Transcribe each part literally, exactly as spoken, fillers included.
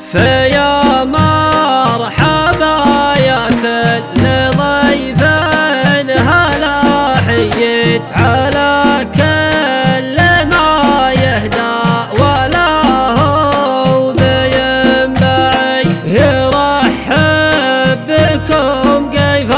فيا مرحبا يا كل ضيف هلا حييت على كل ما يهدى ولا هو بينبعي يرحب بكم كيف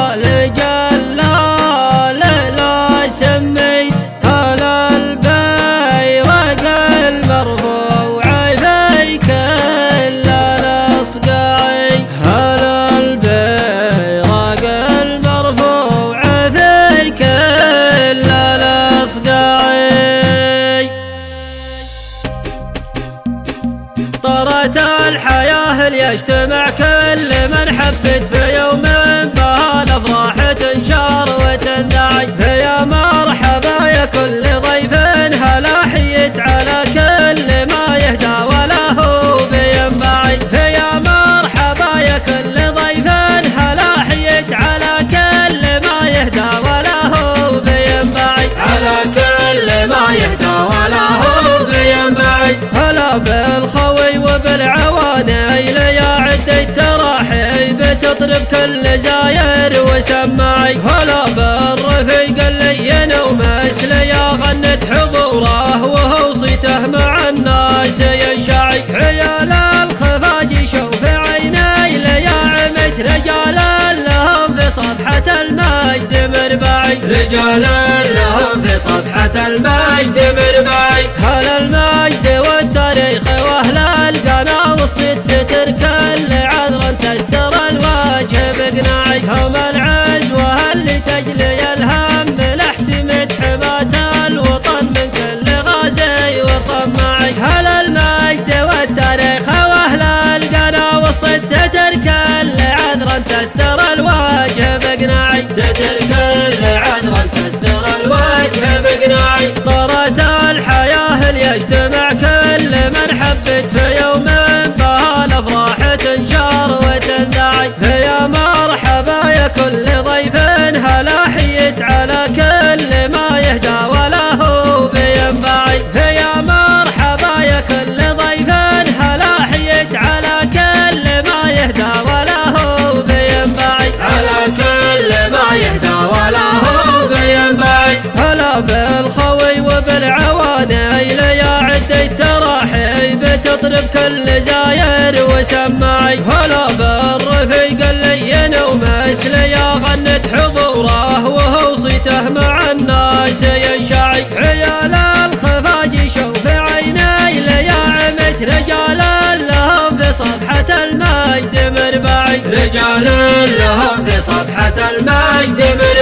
الجلال لا سميت على البيرق المرفوع في كل الأصقاعي على البيرق المرفوع في كل الأصقاعي. طرت الحياة ليجتمع كل من حبت في يوم بهالأفراح تنشار وتندعي. فيا مرحبا يا كل ضيف هلا حييت على كل ما يهدى ولا هو بينبعي. فيا مرحبا يا كل ضيف هلا حييت على كل ما يهدى ولا هو بينبعي. على كل ما يهدى ولا هو بينبعي. هلا بالخوي وبالعواني ليا عدي التراحيب تطرب كل زاير وسماعي. هلا بالرفيق اللين ومثل يا غنت حضوره وهو صيته مع الناس ينشعي. عيال الخفاجي شوف عيني ليا عمت رجال لهم في صفحة المجد مربعي. رجال لهم في صفحة المجد مربعي. هلا المجد والتاريخ واهل القنا والصيت ستر كل عذرا تستر الوجه بقناعي. هم العزوة اللي تجلي الهم لاحتمت حماة الوطن من كل غازي وطماعي. هلا المجد والتاريخ واهل القنا والصيت ستر كل عذرا تستر الوجه بقناعي. ستر كل عذرا تستر الوجه بقناعي. طرت الحياة ليجتمع كل من حبت في يوم بهالأفراح تنشار وتندعي. فيا مرحبا يا كل ضيف هلا حييت على كل ما يهدى ولا هو بينبعي. فيا مرحبا يا كل ضيف هلا حييت على كل ما يهدى ولا هو بينبعي. على كل ما يهدى ولا هو بينبعي. هلا بالخوي وبالعواني ليا عدي التراحيب تطرب كل زاير وسماعي. هلا بالرفيق اللين ومثل يا غنت حضوره وهو صيته مع الناس ينشعي. عيال الخفاجي شوف عيني ليا عمت رجال لهم في صفحة المجد مربعي. رجال لهم في صفحة المجد مربعي.